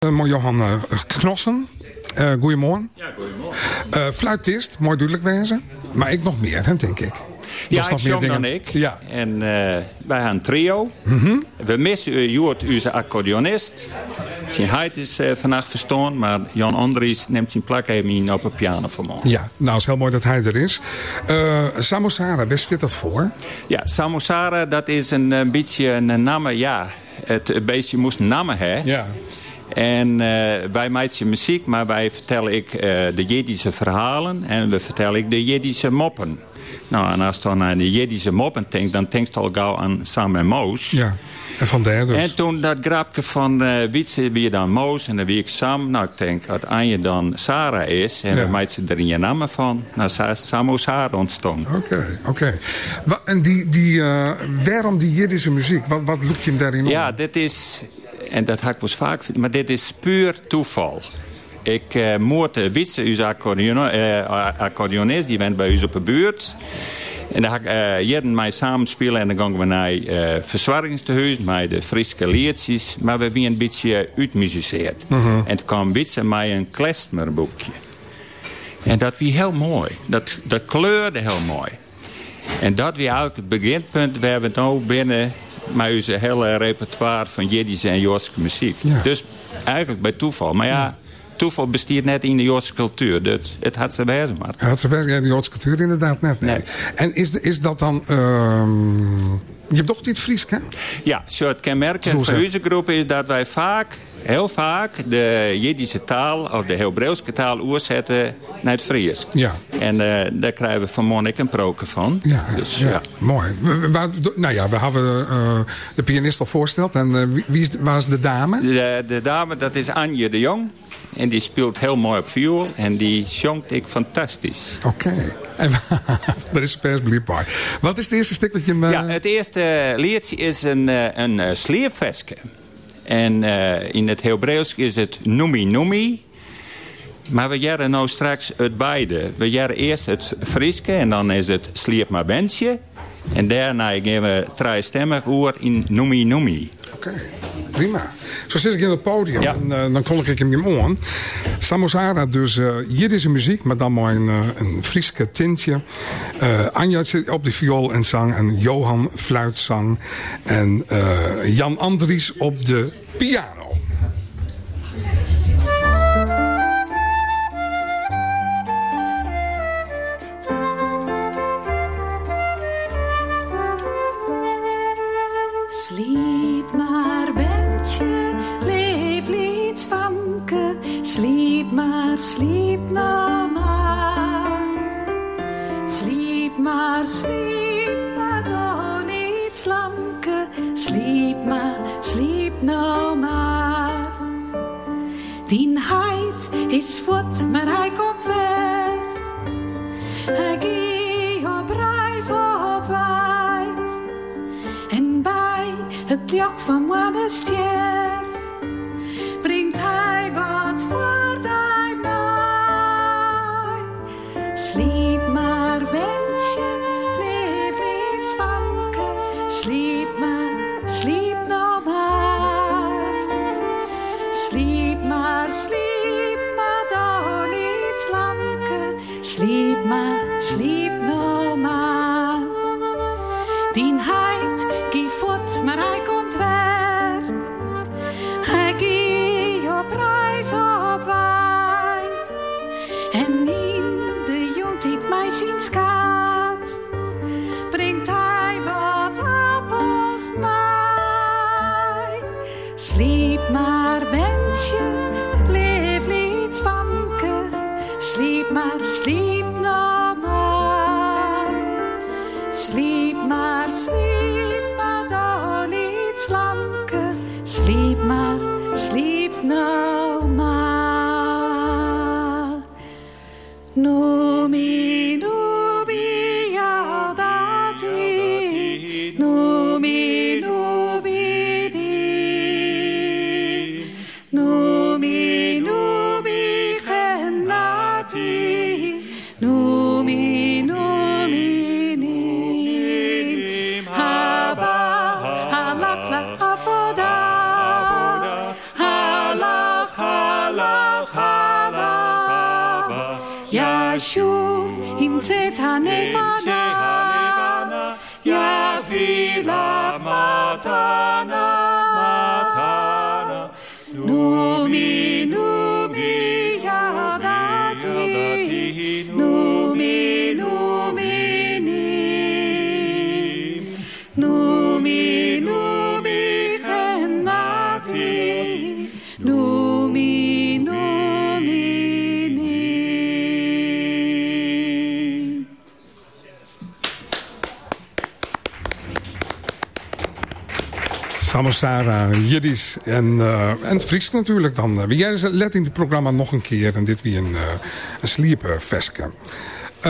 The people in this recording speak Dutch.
Johan Knossen. Goedemorgen. Ja, goedemorgen. Fluitist, mooi duidelijk wezen. Maar ik nog meer, denk ik. Ja, ik zong dan ik. Ja. En wij hebben een trio. Mm-hmm. We missen Joert, onze accordeonist. Zijn huid is vannacht verstoord, maar Jan Andries neemt zijn plek even in op een piano voor me. Ja, nou is heel mooi dat hij er is. Samosara, wist dit dat voor? Ja, Samosara, dat is een beetje een naam. Ja, het beestje moest een naam hebben. Ja. En wij maken muziek, maar wij vertellen de Jiddische verhalen en we vertellen de Jiddische moppen. Nou, en als je dan aan de Jiddische moppen denkt, dan denk je al gauw aan Sam en Moos. Ja, en vandaar dus. En toen dat grapje van Wietse wie dan Moos en dan wie ik Sam. Nou, ik denk dat Anje dan Sarah is. En we maken er een naam van. Nou, Samosara ontstond. Oké. En waarom die Jiddische muziek? Wat look je hem daarin op? Ja, dit is... En dat had ik wel vaak, maar dit is puur toeval. Ik moorde Wietse, uw accordeonist, die bent bij ons op de buurt. En dan ga ik jeden mij samenspelen en dan gaan we naar verzorgingstehuis, met de Friese liedjes. Maar we hebben een beetje uitmusiceerd. Mm-hmm. En toen kwam Wietse mij een klezmerboekje. En dat was heel mooi. Dat kleurde heel mooi. En dat was eigenlijk het beginpunt. We hebben het nu binnen... Maar onze hele repertoire van Jiddische en Joodse muziek. Ja. Dus eigenlijk bij toeval. Maar ja, toeval bestaat net in de Joodse cultuur. Dus het had ze wezen maar. Het had ze wezen, ja, de Joodse cultuur inderdaad net. Nee. En is dat dan... Je hebt toch niet Fries, hè? Ja, zo het kenmerken van onze groep is dat wij heel vaak de Jiddische taal of de Hebreeuwse taal oorzetten naar het Fries. Ja. En daar krijgen we van Monik een proken van. Ja, dus, ja. Mooi. We hebben de pianist al voorgesteld. En wie was de dame? De dame, dat is Anje de Jong. En die speelt heel mooi op viool. En die zongt ik fantastisch. Oké. Dat is best blijkbaar. Wat is het eerste stuk dat je... Ja, het eerste liedje is een sleepveske. En in het Hebreeuws is het Numi Numi. Maar we jaren nou straks het beide. We jaren eerst het Frieske en dan is het Sliep maar Bensje. En daarna gaan we driestemmig oor in Numi Numi. Oké, prima. Zo zit ik in het podium en dan kon ik hem aan. Samosara, dus Jiddische muziek, maar dan maar een Frieske tintje. Anja zit op de viool en zang en Johan fluitzang. En Jan Andries op de piano. Sliep maar, Bentje, leef liet zwanken. Sliep maar, sliep nou maar. Sliep maar, dan niet slanken. Sliep nou maar. Die heid is voet, maar hij komt weer. Hij gaat op reis op wij. En bij het licht van Moederstier brengt hij wat voor hij bij. Sliep maar, Bentje, leef niet zwanken. Sliep nou maar. Sliep maar, dan niet slanken. Sliep nou maar. Die heid gie voet, maar hij komt weer. Hij gie op reis op wij. En in de jontiet mij zien skaat, brengt hij wat appels mij. Sliep maar, Bentje, leef niet zwanken. Sliep nou maar. Sliep maar, dan niet slanken. Sliep nou maar. Numi, numi, ja dat ie. Numi, numi, die. Numi, numi, genati. Numi, numi, ni. Haba, halak, avoda. Halak, שוב המצאת הנבנה, יביא לך מתנה, נומי נומי ידעתי, נומי נומי נים, נומי נומי חנתי, נומי נומי נים. Samosara, Jiddisch en Fries natuurlijk dan. Jij let in het programma nog een keer en dit weer een sliepenfestje.